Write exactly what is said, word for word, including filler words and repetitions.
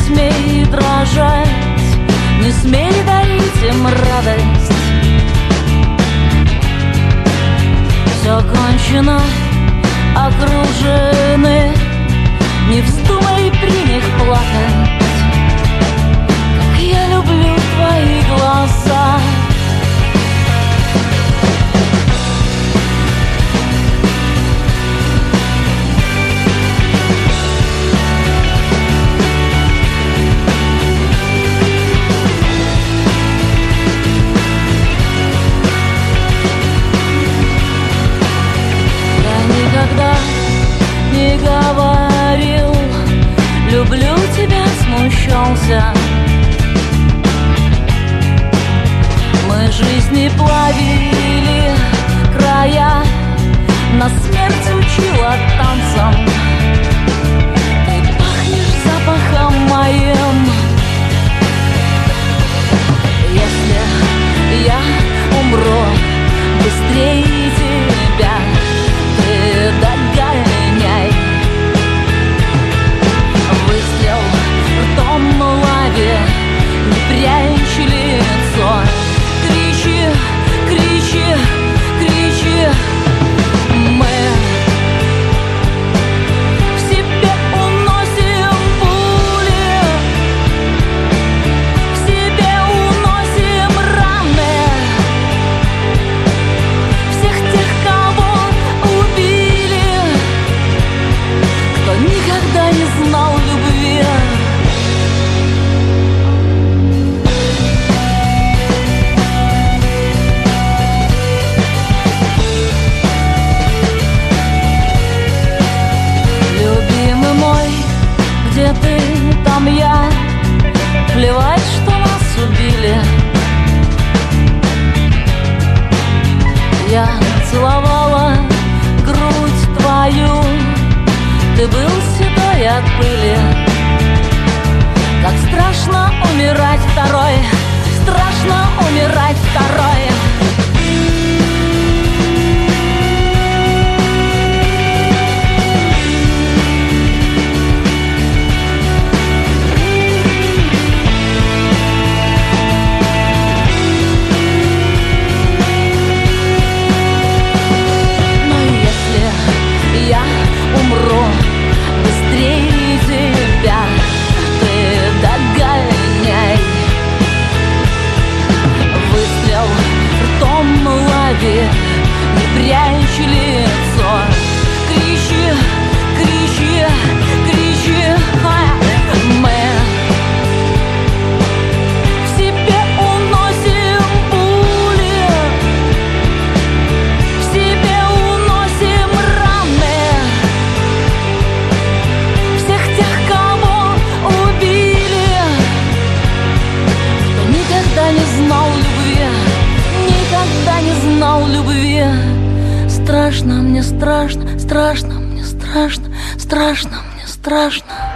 смей дрожать, не смей дарить им радость. Все кончено, окружены, не вздумай при них плакать. Как я люблю твои глаза. Никогда не говорил, люблю тебя, смущался. Мы жизни плавили края, на смерть учила танцам. Ты пахнешь запахом моим. Если я умру быстрее тебя, догоняй. Выстрел ртом в лаве, не прячь лицо. Кричи, кричи, кричи. Мы в себе уносим пули, в себе уносим раны всех тех, кого кто никогда не знал любви. Любимый мой, где ты, там я. Плевать, что нас убили. Я целовала грудь твою, ты был седой от пыли. Как страшно умирать второй, страшно умирать второй. Но если я умру быстрее тебя, ты догоняй. Выстрел ртом в лаве, не прячь лицо. Кричи, кричи, кричи. Мы в себе уносим пули, в себе уносим раны всех тех, кого убили. Кто никогда не знал любви, никогда не знал любви. Страшно мне, страшно, страшно мне, страшно, страшно мне, страшно.